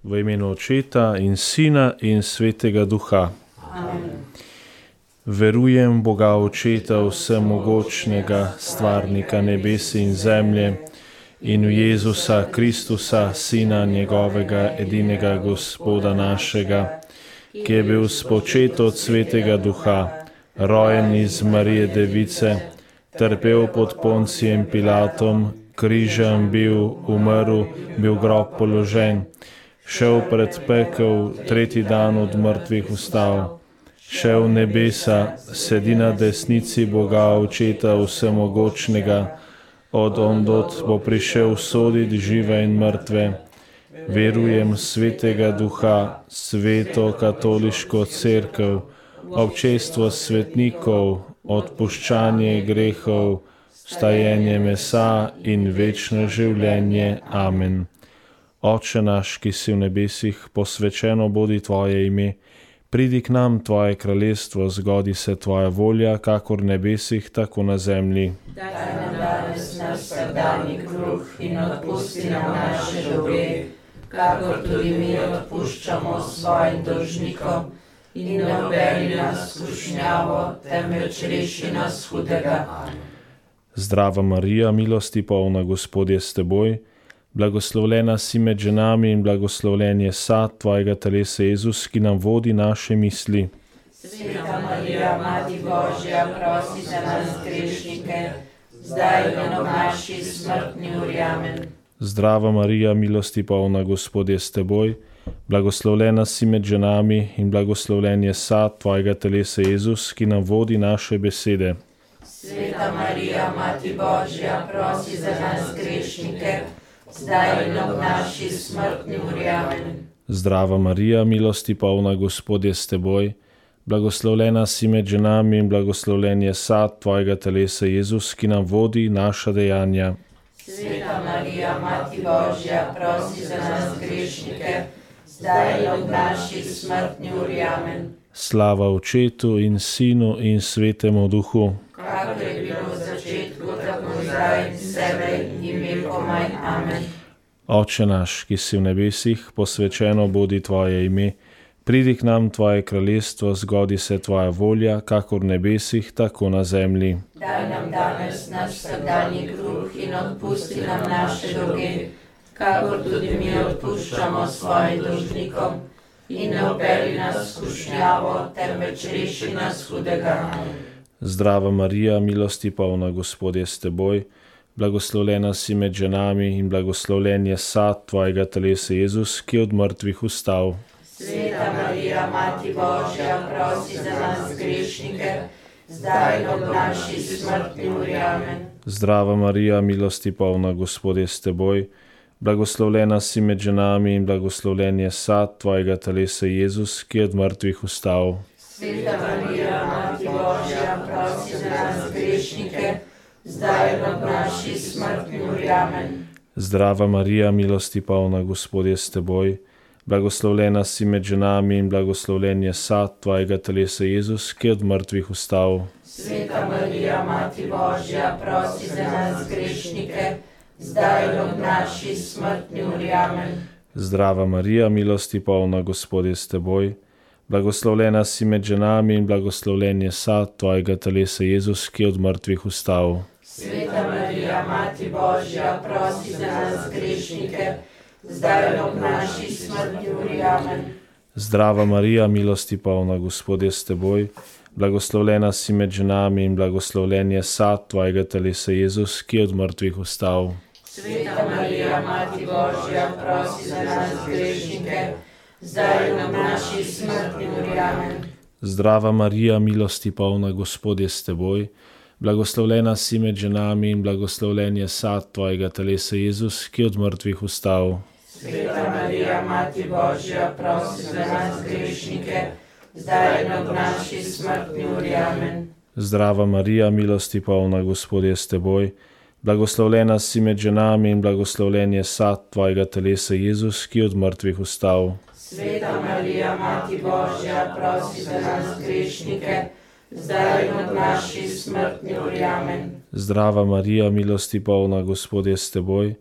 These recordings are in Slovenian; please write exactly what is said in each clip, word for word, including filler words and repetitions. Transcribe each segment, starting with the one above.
V imenu Očeta in Sina in Svetega Duha. Amen. Verujem v Boga Očeta vsemogočnega, stvarnika nebes in zemlje, in v Jezusa Kristusa, Sina njegovega, edinega Gospoda našega, ki je bil spočet od Svetega Duha, rojen iz Marije Device, trpel pod Poncijem Pilatom, križem bil, umrl, bil grob položen, šel pred pekel, tretji dan od mrtvih vstal, šel v nebesa, sedi na desnici Boga Očeta vsemogočnega, od ondot bo prišel soditi žive in mrtve. Verujem Svetega Duha, sveto katoliško cerkev, občestvo svetnikov, odpuščanje grehov, vstajenje mesa in večno življenje. Amen. Oče naš, ki si v nebesih, posvečeno bodi tvoje ime, pridi k nam tvoje kraljestvo, zgodi se tvoja volja, kakor v nebesih, tako na zemlji. Daj nam danes naš vsakdanji kruh in odpusti nam naše dolge, kakor tudi mi odpuščamo svojim dolžnikom, in ne uvedi nas v skušnjavo, temveč reši nas hudega. Zdrava Marija, milosti polna, Gospod je s teboj, blagoslovljena si med ženami in blagoslovljen je sad tvojega telesa, Jezus, ki nam vodi naše misli. Sveta Marija, Mati Božja, prosi za nas grešnike, zdaj in ob naši smrtni uri. Amen. Zdrava Marija, milosti polna, Gospod je s teboj, blagoslovljena si med ženami in blagoslovljen je sad tvojega telesa, Jezus, ki nam vodi naše besede. Sveta Marija, Mati Božja, prosi za nas grešnike, zdaj in ob naši smrtni uri. Amen. Zdrava Marija, milosti polna, Gospod je s teboj, blagoslovljena si med ženami in blagoslovljen je sad tvojega telesa, Jezus, ki nam vodi naša dejanja. Sveta Marija, Mati Božja, prosi za nas grešnike, zdaj in ob naši smrtni uri. Amen. Slava Očetu in Sinu in Svetemu Duhu. Kakor je bilo v začetku, tako zdaj in vselej in vekomaj. Amen. Oče naš, ki si v nebesih, posvečeno bodi tvoje ime, pridi k nam tvoje kraljestvo, zgodi se tvoja volja, kakor v nebesih, tako na zemlji. Daj nam danes naš vsakdanji kruh in odpusti nam naše dolge, kakor tudi mi odpuščamo svojim dolžnikom, in ne vpelji nas v skušnjavo, temveč reši nas hudega. Zdrava Marija, milosti polna, Gospod je s teboj, blagoslovljena si med ženami in blagoslovljen je sad tvojega telesa, Jezus, ki je od mrtvih vstal. Sveta Marija, Mati Božja, prosi za nas grešnike, zdaj in ob naši smrtni uri. Amen. Zdrava Marija, milosti polna, Gospod je s teboj, blagoslovljena si med ženami in blagoslovljen je sad tvojega telesa, Jezus, ki je od mrtvih vstal. Sveta Marija, Mati Božja, prosi za nas grešnike, zdaj in ob naši smrtni uri. Amen. Zdrava Marija, milosti polna, Gospod je s teboj, blagoslovljena si med ženami in blagoslovljen je sad tvojega telesa, Jezus, ki je od mrtvih vstal. Sveta Marija, Mati Božja, prosi za nas grešnike, zdaj in ob naši smrtni uri. Amen. Zdrava Marija, milosti polna, Gospod je s teboj, blagoslovljena si med ženami in blagoslovljen je sad tvojega telesa, Jezus, ki je od mrtvih vstal. Sveta Marija, Mati Božja, prosi za nas grešnike, zdaj in ob naši smrtni uri. Amen. Zdrava Marija, milosti polna, Gospod je s teboj, blagoslovljena si med ženami in blagoslovljen je sad tvojega telesa, Jezus, ki je od mrtvih vstal. Sveta Marija, Mati Božja, prosi za nas grešnike, zdaj in ob naši smrtni uri. Amen. Zdrava Marija, milosti polna, Gospod je s teboj, blagoslovljena si med ženami in blagoslovljen je sad tvojega telesa, Jezus, ki je od mrtvih vstal. Sveta Marija, Mati Božja, prosi za nas grešnike, zdaj in ob naši smrtni uri. Amen. Zdrava Marija, milosti polna, Gospod je s teboj, blagoslovljena si med ženami in blagoslovljen je sad tvojega telesa, Jezus, ki je od mrtvih vstal. Sveta Marija, Mati Božja, prosi za nas grešnike, zdaj in ob naši smrtni uri. Amen. Zdrava Marija, milosti polna, Gospod je s teboj,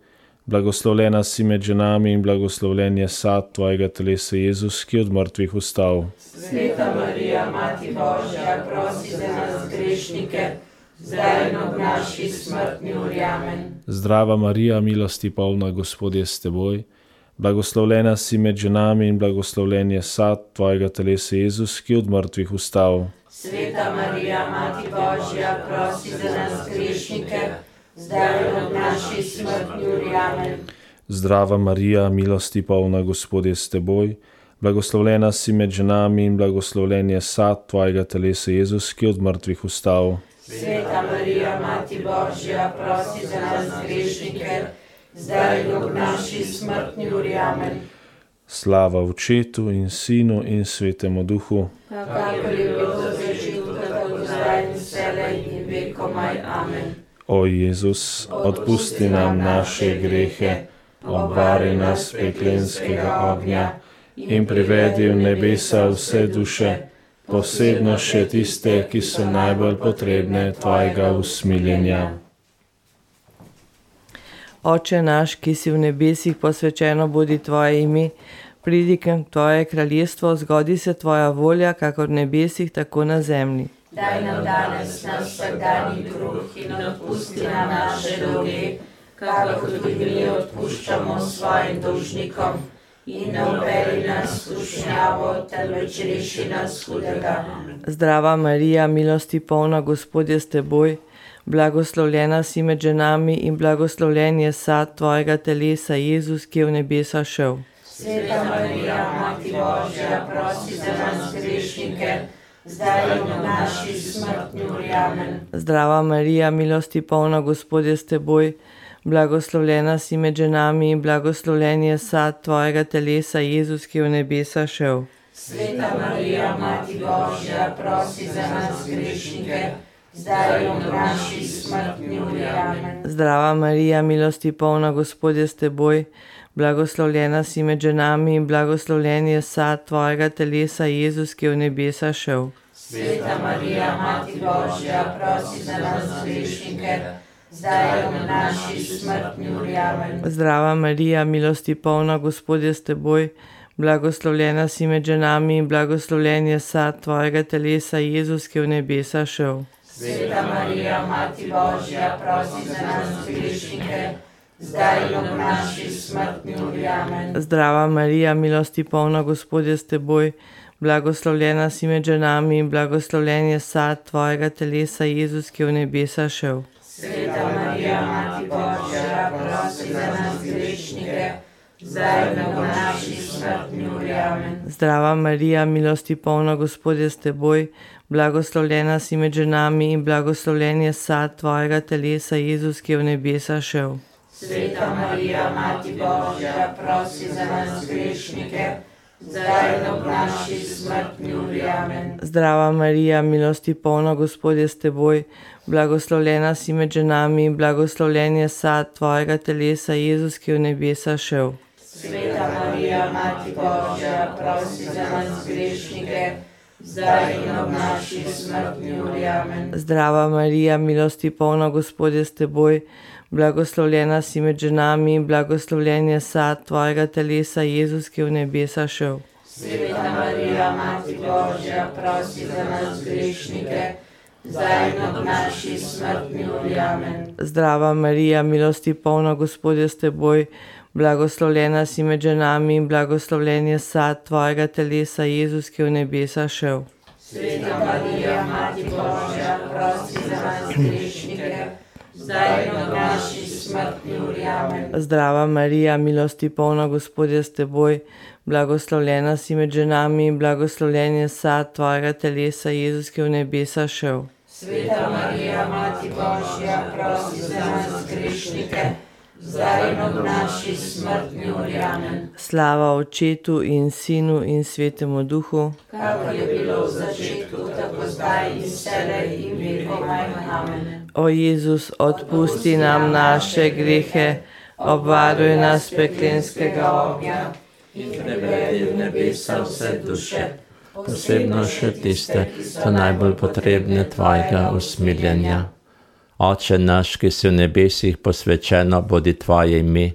Blagoslovljena si med ženami in blagoslovljen je sad tvojega telesa, Jezus, ki je od mrtvih vstal. Sveta Marija, Mati Božja, prosi za nas grešnike, zdaj in ob naši smrtni uri. Amen. Zdrava Marija, milosti polna, Gospod je s teboj. Blagoslovljena si med ženami in blagoslovljen je sad tvojega telesa, Jezus, ki je od mrtvih vstal. Sveta Marija, Mati Božja, prosi za nas grešnike, zdaj in ob naši smrtni uri. Amen. Zdrava Marija, milosti polna, Gospod je s teboj. Blagoslovljena si med ženami in blagoslovljen je sad tvojega telesa, Jezus, ki je od mrtvih vstal. Sveta Marija, Mati Božja, prosi za nas grešnike, zdaj in ob naši smrtni uri. Amen. Slava Očetu in Sinu in Svetemu Duhu. Kakor je bilo v začetku, tako zdaj in vselej in vekomaj. Amen. O Jezus, odpusti nam naše grehe, obvari nas peklenskega ognja in privedi v nebesa vse duše, posebno še tiste, ki so najbolj potrebne tvojega usmiljenja. Oče naš, ki si v nebesih, posvečeno bodi tvoje ime, pridi k nam tvoje kraljestvo, zgodi se tvoja volja, kakor v nebesih, tako na zemlji. Daj nam danes naš vsakdanji kruh in odpusti nam naše dolge, kakor tudi mi odpuščamo svojim dolžnikom. In ne uvedi nas v skušnjavo, temveč reši nas hudega. Zdrava Marija, milosti polna, Gospod je s teboj. Blagoslovljena si med ženami in blagoslovljen je sad tvojega telesa, Jezus, ki je v nebesa šel. Sveta Marija, Mati Božja, prosi za nas grešnike, zdaj in v naši smrtni uri. Amen. Zdrava Marija, milosti polna, Gospod je s teboj. Blagoslovljena si med ženami in blagoslovljen je sad tvojega telesa, Jezus, ki je v nebesa šel. Sveta Marija, Mati Božja, prosi za nas grešnike, zdaj in v naši smrtni uri. Amen. Zdrava Marija, milosti polna, Gospod je s teboj. Blagoslovljena si med ženami in blagoslovljen je sad tvojega telesa, Jezus, ki je v nebesa šel. Sveta Marija, Mati Božja, prosi za nas grešnike, zdaj in v naši smrtni uri. Amen. Zdrava Marija, milosti polna, Gospod je s teboj. Blagoslovljena si med ženami in blagoslovljen je sad tvojega telesa, Jezus, ki je v nebesa šel. Sveta Marija, Mati Božja, prosi za nas grešnike, zdaj in v naši smrtni uri. Amen. Zdrava Marija, milosti polna, Gospod je s teboj. Blagoslovljena si med ženami in blagoslovljen je sad tvojega telesa, Jezus, ki je v nebesa šel. Sveta Marija, Mati Božja, prosi za nas grešnike, zdaj in v naši smrtni uri. Amen. Zdrava Marija, milosti polna, Gospod je s teboj. Blagoslovljena si med ženami in blagoslovljen je sad tvojega telesa, Jezus, ki je v nebesa šel. Sveta Marija, Mati Božja, prosi za nas grešnike, zdaj in ob naši smrtni uri. Amen. Zdrava Marija, milosti polna, Gospod je s teboj. Blagoslovljena si med ženami in blagoslovljen je sad tvojega telesa, Jezus, ki je v nebesa šel. Sveta Marija, Mati Božja, prosi za nas grešnike, zdaj in ob naši smrtni uri. Amen. Zdrava Marija, milosti polna, Gospod je s teboj. Blagoslovljena si med ženami in blagoslovljen je sad tvojega telesa, Jezus, ki je v nebesa šel. Sveta Marija, Mati Božja, prosi za nas grešnike, zdaj in ob naši smrtni uri. Amen. Zdrava Marija, milosti polna, Gospod je s teboj. Blagoslovljena si med ženami in blagoslovljen je sad tvojega telesa, Jezus, ki je v nebesa šel. Sveta Marija, Mati Božja, prosi za nas grešnike, zdaj in ob naši smrtni uri. Amen. Zdrava Marija, milosti polna, Gospod je s teboj. Blagoslovljena si med ženami in blagoslovljen je sad tvojega telesa, Jezus, ki je v nebesa šel. Sveta Marija, Mati Božja, prosi za nas grešnike, zdaj in ob naši smrtni uri. Amen. Slava Očetu in Sinu in Svetemu Duhu. Kakor je bilo v začetku, tako zdaj in vselej in vekomaj. Amen. O Jezus, odpusti nam naše grehe, obvaruj nas peklenskega ognja in privedi v nebesa vse duše, posebno še tiste, ki so najbolj potrebne tvojega usmiljenja. Oče naš, ki si v nebesih, posvečeno bodi tvoje ime,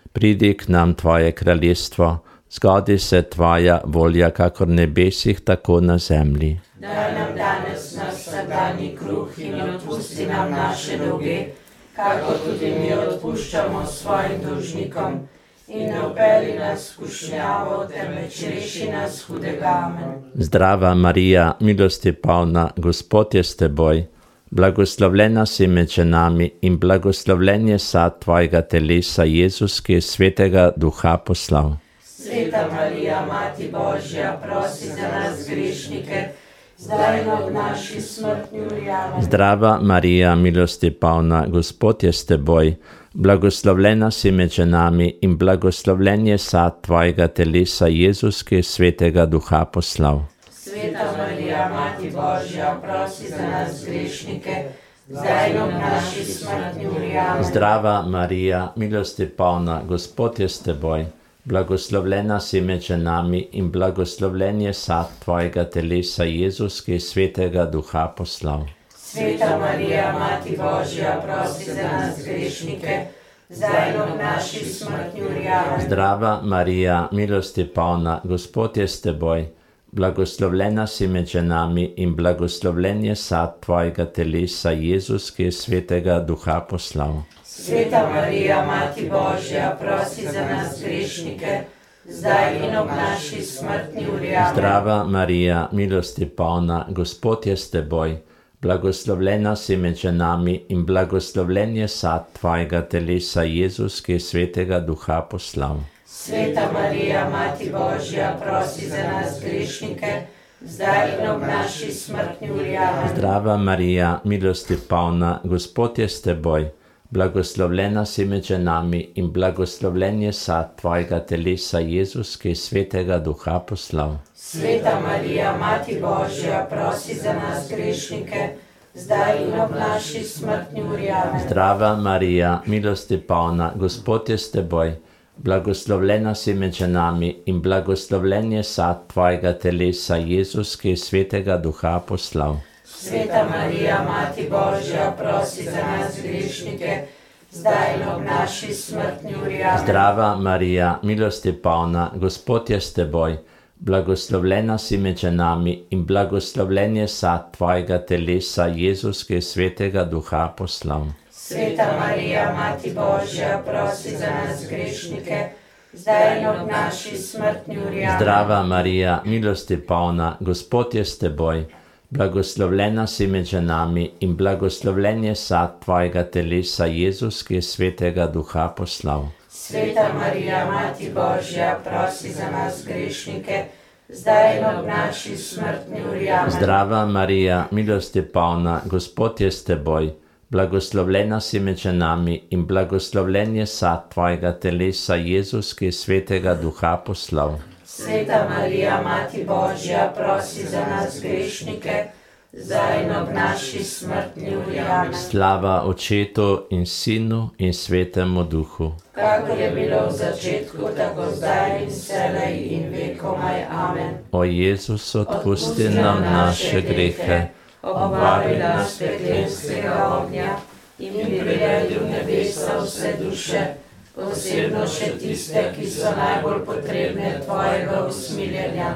Pridi k nam Tvoje kraljestvo, zgodi se Tvoja volja, kakor v nebesih, tako na zemlji. Daj nam danes naš vsakdanji kruh in odpusti nam naše dolge, kakor tudi mi odpuščamo svojim dolžnikom. In ne vpelji nas v skušnjavo, temveč reši nas hudega. Amen. Zdrava Marija, milosti polna, Gospod je s teboj, blagoslovljena si med ženami in blagoslovljen je sad Tvojega telesa, Jezus, ki je Svetega Duha poslal. Sveta Marija, Mati Božja, prosi za nas grešnike, zdaj in ob naši smrtni uri. Amen. Zdrava Marija, milosti polna, Gospod je s teboj, blagoslovljena si med ženami in blagoslovljen je sad Tvojega telesa, Jezus, ki je Svetega Duha poslal. Sveta Marija, Mati Božja, prosi za nas grešnike, zdaj in ob naši smrtni uri. Amen. Zdrava Marija, milosti polna, Gospod je s teboj, blagoslovljena si med ženami in blagoslovljen je sad Tvojega telesa, Jezus, ki je Svetega Duha poslal. Sveta Marija, Mati Božja, prosi za nas grešnike, zdaj in ob naši smrtni uri. Amen. Zdrava Marija, milosti polna, Gospod je s teboj, blagoslovljena si med ženami in blagoslovljen je sad Tvojega telesa, Jezus, ki je Svetega Duha poslal. Sveta Marija, Mati Božja, prosi za nas grešnike, zdaj in ob naši smrtni uri. Amen. Zdrava Marija, milosti polna, Gospod je s teboj, blagoslovljena si med ženami in blagoslovljen je sad Tvojega telesa, Jezus, ki je Svetega Duha poslal. Sveta Marija, Mati Božja, prosi za nas grešnike, zdaj in ob naši smrtni uri. Amen. Zdrava Marija, milosti polna, Gospod je s teboj, blagoslovljena si med ženami in blagoslovljen je sad Tvojega telesa, Jezus, ki je Svetega Duha poslal. Sveta Marija, Mati Božja, prosi za nas grešnike, zdaj in ob naši smrtni uri. Amen. Zdrava Marija, milosti polna, Gospod je s teboj, blagoslovljena si med ženami in blagoslovljen je sad Tvojega telesa, Jezus, ki je Svetega Duha poslal. Sveta Marija, Mati Božja, prosi za nas grešnike, zdaj in ob naši smrtni uri. Amen. Zdrava Marija, milosti polna, Gospod je s teboj, blagoslovljena si med ženami in blagoslovljen je sad Tvojega telesa, Jezus, ki je Svetega Duha poslal. Sveta Marija, Mati Božja, prosi za nas grešnike, zdaj in ob naši smrtni uri. Amen. Zdrava Marija, milosti polna, Gospod je s teboj, blagoslovljena si med ženami in blagoslovljen je sad Tvojega telesa, Jezus, ki je Svetega Duha poslal. Sveta Marija, Mati Božja, prosi za nas grešnike, zdaj in ob naši smrtni uri. Amen. Zdrava Marija, milosti polna, Gospod je s teboj, blagoslovljena si med ženami in blagoslovljen je sad Tvojega telesa, Jezus, ki je Svetega Duha poslal. Sveta Marija, Mati Božja, prosi za nas grešnike, zdaj in ob naši smrtni uri. Amen. Slava Očetu in Sinu in Svetemu Duhu. Kakor je bilo v začetku, tako zdaj in vselej in vekomaj. Amen. O Jezus, odpusti nam naše grehe, obvabi nas peklenskega ognja in privedi v nebesa vse duše, posebno še tiste, ki so najbolj potrebne Tvojega usmiljenja.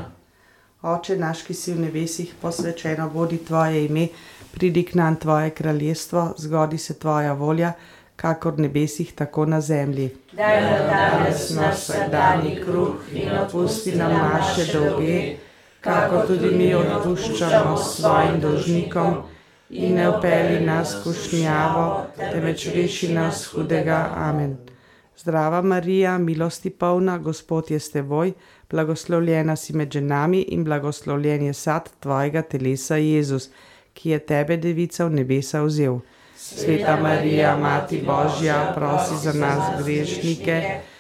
Oče naš, ki si v nebesih, posvečeno bodi Tvoje ime, pridi k nam Tvoje kraljestvo, zgodi se Tvoja volja, kakor v nebesih, tako na zemlji. Daj nam danes naš vsakdanji kruh in odpusti nam naše dolge, kakor tudi mi odpuščamo svojim dolžnikom, in ne vpelji nas v skušnjavo, temveč reši nas hudega. Amen. Zdrava Marija, milosti polna, Gospod je s teboj, blagoslovljena si med ženami in blagoslovljen je sad Tvojega telesa, Jezus, ki je tebe, devica, v nebesa vzel. Sveta Marija, Mati Božja, prosi za nas grešnike,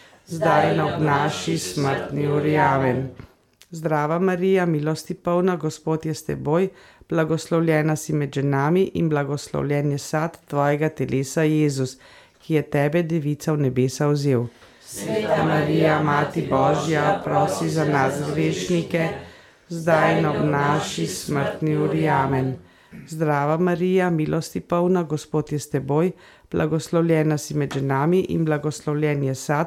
zdaj in ob naši smrtni uri. Amen. Zdrava Marija, milosti polna, Gospod je s teboj, blagoslovljena si med ženami in blagoslovljen je sad Tvojega telesa, Jezus, ki je tebe, devica, v nebesa vzel. Sveta Marija, Mati Božja, prosi za nas grešnike, zdaj in ob naši smrtni uri. Amen. Zdrava Marija, milosti polna, Gospod je s teboj, blagoslovljena si med ženami in blagoslovljen je sad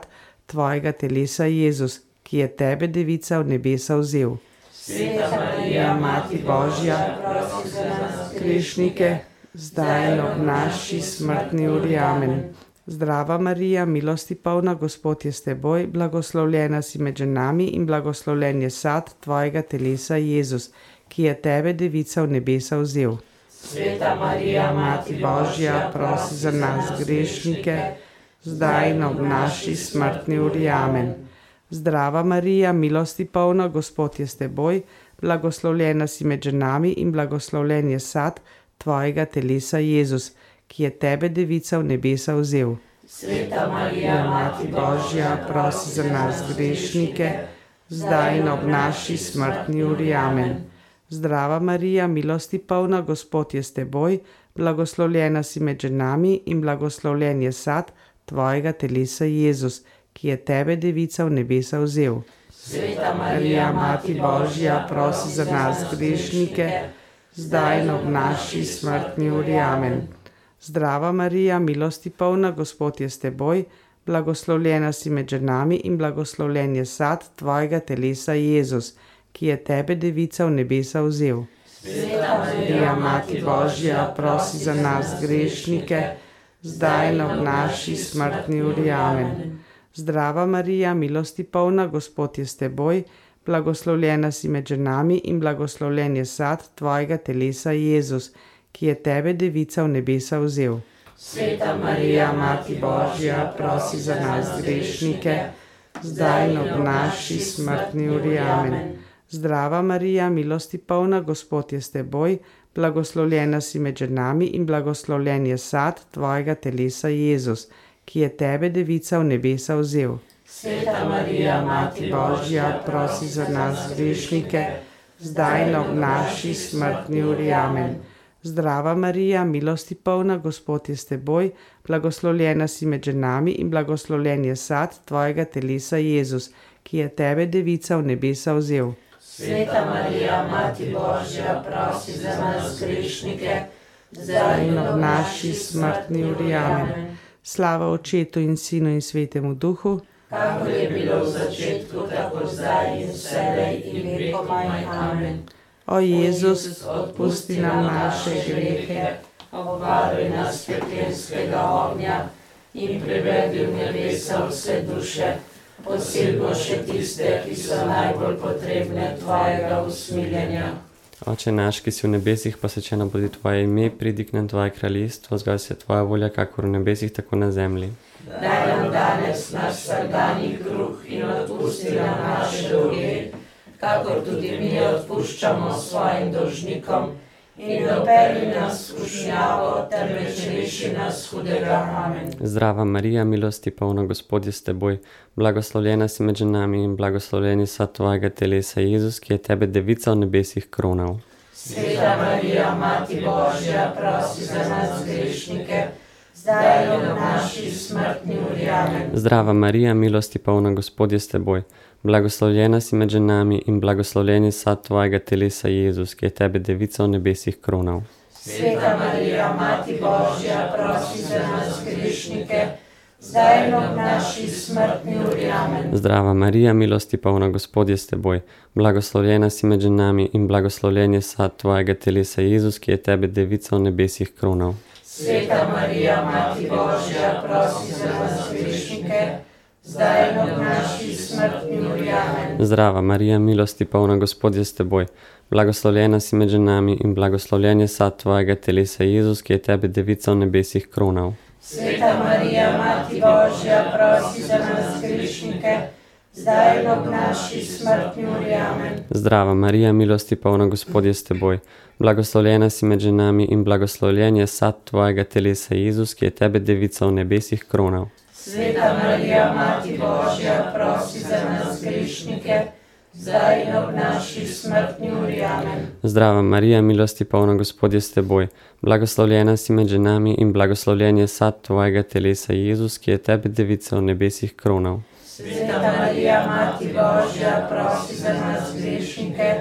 tvojega telesa Jezus, ki je tebe, devica, v nebesa vzel. Sveta Marija, Mati Božja, prosi za nas grešnike, zdaj in ob naši smrtni uri. Amen. Zdrava Marija, milosti polna, Gospod je s teboj, blagoslovljena si med ženami in blagoslovljen je sad tvojega telesa Jezus, ki je tebe, devica, v nebesa vzel. Sveta Marija, Mati Božja, prosi za nas grešnike, zdaj in ob naši smrtni uri. Amen. Zdrava Marija, milosti polna, Gospod je s teboj, blagoslovljena si med ženami in blagoslovljen je sad tvojega telesa Jezus, ki je tebe, devica, v nebesa vzel. Sveta Marija, Mati Božja, prosi za nas grešnike, zdaj in ob naši smrtni uri. Amen. Zdrava Marija, milosti polna, Gospod je s teboj, blagoslovljena si med ženami in blagoslovljen je sad tvojega telesa Jezus, ki je tebe, devica, v nebesa vzel. Sveta Marija, Mati Božja, prosi za nas grešnike, zdaj in ob naši smrtni uri. Amen. Zdrava Marija, milosti polna, Gospod je s teboj, blagoslovljena si med ženami in blagoslovljen je sad tvojega telesa Jezus, ki je tebe, devica, v nebesa vzel. Sveta Marija, Mati Božja, prosi za nas grešnike, zdaj in ob naši smrtni uri. Amen. Zdrava Marija, milosti polna, Gospod je s teboj, blagoslovljena si med ženami in blagoslovljen je sad tvojega telesa Jezus, ki je tebe, devica, v nebesa vzel. Sveta Marija, Mati Božja, prosi za nas grešnike, zdaj in ob naši smrtni uri. Amen. Zdrava Marija, milosti polna, Gospod je s teboj, blagoslovljena si med ženami in blagoslovljen je sad tvojega telesa Jezus, ki je tebe, devica, v nebesa vzel. Sveta Marija, Mati Božja, prosi za nas grešnike, zdaj in ob naši smrtni uri. Amen. Zdrava Marija, milosti polna, Gospod je s teboj, blagoslovljena si med ženami in blagoslovljen je sad tvojega telesa Jezus, ki je tebe, devica, v nebesa vzel. Sveta Marija, Mati Božja, prosi za nas grešnike, zdaj in ob naši smrtni uri. Amen. Slava Očetu in Sinu in Svetemu Duhu, kakor je bilo v začetku, tako zdaj in vselej in vekomaj. Amen. O Jezus, odpusti nam naše grehe, obvaruj nas pekelskega ognja in privedi v nebesa vse duše, posebno še tiste, ki so najbolj potrebne tvojega usmiljenja. Oče naš, ki si v nebesih, posvečeno bodi tvoje ime, pridi k nam tvoje kraljestvo, zgodi se tvoja volja, kakor v nebesih, tako na zemlji. Daj nam danes naš vsakdanji kruh in odpusti nam naše dolge, kakor tudi mi odpuščamo svojim dolžnikom, in dopelji nas v skušnjavo, temveč reši nas hudega. Amen. Zdrava Marija, milosti polna, Gospod je s teboj, blagoslovljena si med ženami in blagoslovljen je sad tvojega telesa Jezus, ki je tebe, devica, v nebesih kronal. Sveta Marija, Mati Božja, prosi za nas grešnike, zdaj in ob naši smrtni uri. Amen. Zdrava Marija, milosti polna, Gospod je s teboj, blagoslovljena si med ženami in blagoslovljen je sad tvojega telesa Jezus, ki je tebe, devica, v nebesih kronal. Sveta Marija, Mati Božja, prosi za nas grešnike, zdaj in ob naši smrtni uri. Amen. Zdrava Marija, milosti polna, Gospod je s teboj, blagoslovljena si med ženami in blagoslovljen je sad tvojega telesa Jezus, ki je tebe, devica, v nebesih kronal. Sveta Marija, Mati Božja, prosi za nas grešnike, zdaj in ob naši smrtni uri. Amen. Zdrava Marija, milosti polna, Gospod je s teboj, blagoslovljena si med ženami in blagoslovljen je sad tvojega telesa Jezus, ki je tebe, devica, v nebesih kronal. Sveta Marija, Mati Božja, prosi za nas grešnike, zdaj in ob naši smrtni uri. Amen. Zdrava Marija, milosti polna, Gospod je s teboj, blagoslovljena si med ženami in blagoslovljen je sad tvojega telesa Jezus, ki je tebe, devica, v nebesih kronal. Sveta Marija, Mati Božja, prosi za nas grešnike, zdaj in ob naši smrtni uri. Amen. Zdrava Marija, milosti polna, Gospod je s teboj, blagoslovljena si med ženami in blagoslovljen je sad tvojega telesa Jezus, ki je tebe, devica, v nebesih kronal. Sveta Marija, Mati Božja, prosi za nas grešnike,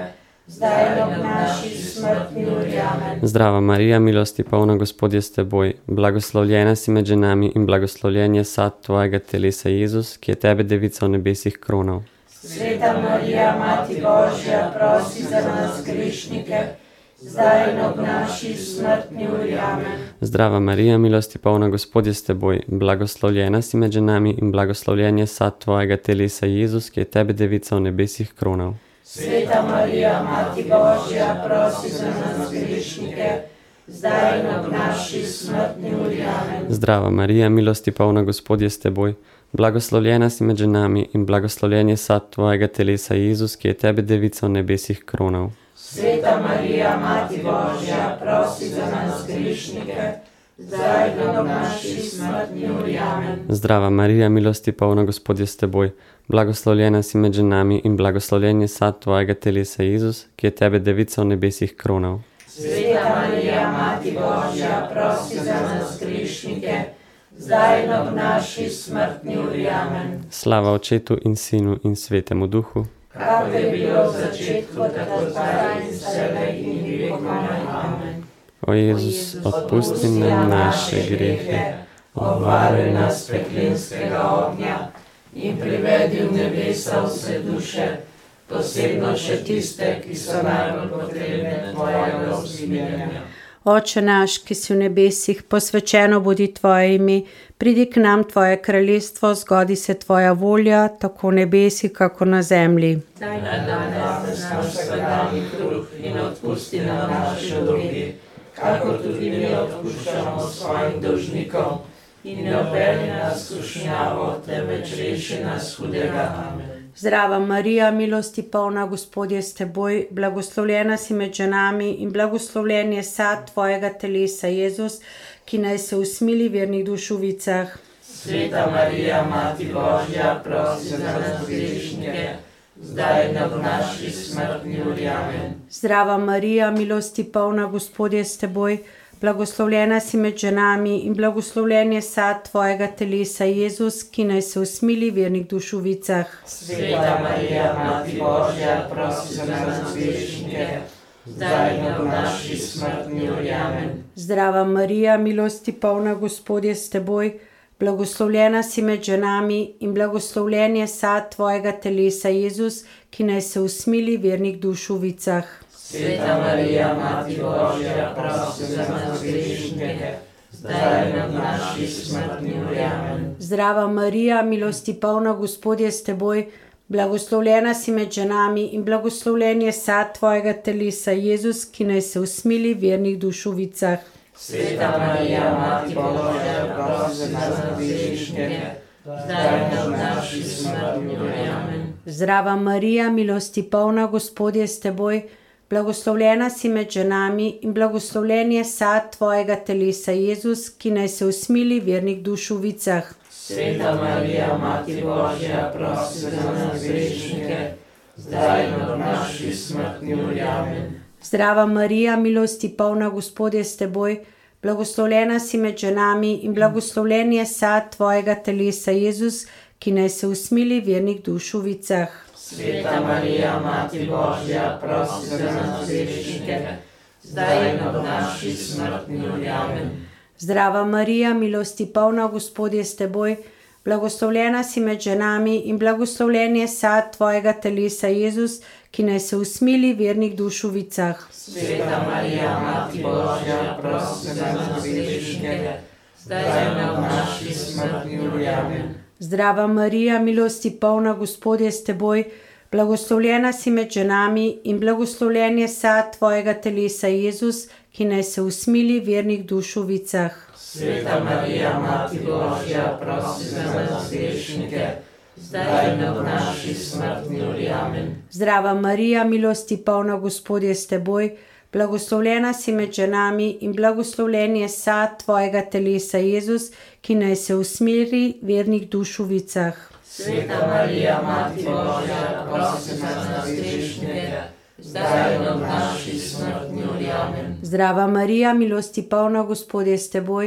zdaj in ob naši smrtni uri. Amen. Zdrava Marija, milosti polna, Gospod je s teboj, blagoslovljena si med ženami in blagoslovljen je sad tvojega telesa Jezus, ki je tebe devica v nebesih kronal. Sveta Marija, Mati Božja, prosi za nas grešnike, zdaj in ob naši smrtni uri. Amen. Zdrava Marija, milosti polna, Gospod je s teboj, blagoslovljena si med ženami in blagoslovljen je sad tvojega telesa Jezus, ki je tebe devica v nebesih kronal. Sveta Marija, Mati Božja, prosi za nas grešnike, zdaj in ob naši smrtni uri. Amen. Zdrava Marija, milosti polna, Gospod je s teboj, blagoslovljena si med ženami in blagoslovljen je sad tvojega telesa Jezus, ki je tebe devica v nebesih kronal. Sveta Marija, Mati Božja, prosi za nas grešnike, zdaj in ob naši smrtni uri. Amen. Zdrava Marija, milosti polna, Gospod je s teboj, blagoslovljena si med ženami in blagoslovljen je sad tvojega telesa Jezus, ki je tebe devica v nebesih kronal. Sveta Marija, Mati Božja, prosi za nas grešnike, zdaj in ob naši smrtni uri. Amen. Slava Očetu in Sinu in Svetemu Duhu, kako je bilo v začetku, tako zdaj in vselej in vekomaj. Amen. O Jezus, odpusti nam naše grehe, obvaruj nas peklinskega ognja in privedi v nebesa vse duše, posebno še tiste, ki so najbolj potrebne tvojega usmiljenja. Oče naš, ki si v nebesih, posvečeno bodi tvoje ime, pridi k nam tvoje kraljestvo, zgodi se tvoja volja, tako v nebesih, kako na zemlji. Daj nam danes naš vsakdanji kruh in odpusti nam naše dolge, kakor tudi mi odpuščamo svojim dolžnikom, in ne obeli nas v skušnjavo, temveč reši nas hudega. Amen. Zdrava Marija, milosti polna, Gospod je s teboj, blagoslovljena si med ženami in blagoslovljen je sad tvojega telesa Jezus, ki naj se usmili vernih dušovicah. Sveta Marija, Mati Božja, prosi za nas grešnike, zdaj in ob naši smrtni uri. Amen. Zdrava Marija, milosti polna, Gospod je s teboj, blagoslovljena si med ženami in blagoslovljen je sad tvojega telesa Jezus, ki naj se usmili vernih dušovicah. Sveta Marija, Mati Božja, prosi za nas grešnike, zdaj in ob naši smrtni uri. Amen. Zdrava Marija, milosti polna, Gospod je s teboj, blagoslovljena si med ženami in blagoslovljen je sad tvojega telesa Jezus, ki naj se usmili vernih dušovicah. Sveta Marija, Mati Božja, prosi za nas grešnike, zdaj in ob naši smrtni uri. Amen. Zdrava Marija, milosti polna, Gospod je s teboj, blagoslovljena si med ženami in blagoslovljen je sad tvojega telesa Jezus, ki naj se usmili vernih dušovicah. Sveta Marija, Mati Božja, prosi za nas grešnike, zdaj in ob naši smrtni uri. Amen. Zdrava Marija, milosti polna, Gospod je s teboj, blagoslovljena si med ženami in blagoslovljen je sad tvojega telesa Jezus, ki naj se usmili vernih dušovicah. Sveta Marija, Mati Božja, prosi za nas grešnike, zdaj in ob naši smrtni uri. Amen. Zdrava Marija, milosti polna, Gospod je s teboj, blagoslovljena si med ženami in blagoslovljen je sad tvojega telesa Jezus, ki naj se usmili vernih dušovicah. Sveta Marija, Mati Božja, prosi za nas grešnike, zdaj in ob naši smrtni uri. Amen. Zdrava Marija, milosti polna, Gospod je s teboj, blagoslovljena si med ženami in blagoslovljen je sad tvojega telesa Jezus, ki naj se usmili vernih dušovicah. Sveta Marija, Mati Božja, prosi za nas grešnike, zdaj in ob naši smrtni uri. Amen. Zdrava Marija, milosti polna, Gospod je s teboj, blagoslovljena si med ženami in blagoslovljen je sad tvojega telesa Jezus, ki naj se usmili vernih dušovicah. Sveta Marija, Mati Božja, prosi za nas grešnike, zdaj in ob naši smrtni uri. Amen. Zdrava Marija, milosti polna, Gospod je s teboj, blagoslovljena si med ženami in blagoslovljen je sad tvojega telesa Jezus, ki naj se usmili vernih dušovicah. Sveta Marija, Mati Božja, prosi za nas grešnike, zdaj in ob naši smrtni uri. Amen. Zdrava Marija, milosti polna, Gospod je s teboj,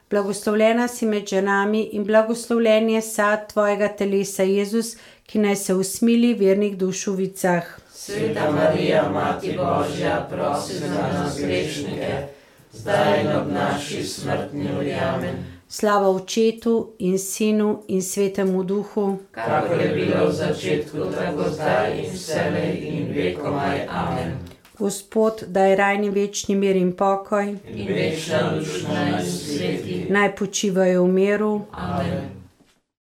blagoslovljena si med ženami in blagoslovljen je sad tvojega telesa, Jezus, ki naj se usmili vernih duš v vicah. Sveta Marija, Mati Božja, prosi za nas grešnike, zdaj in ob naši smrtni uri. Amen. Slava Očetu in Sinu in Svetemu Duhu, kakor je bilo v začetku, tako zdaj in vselej in vekomaj. Amen. Gospod, daj rajni večni mir in pokoj, In večna duša naj sveti. naj počivajo v miru. Amen.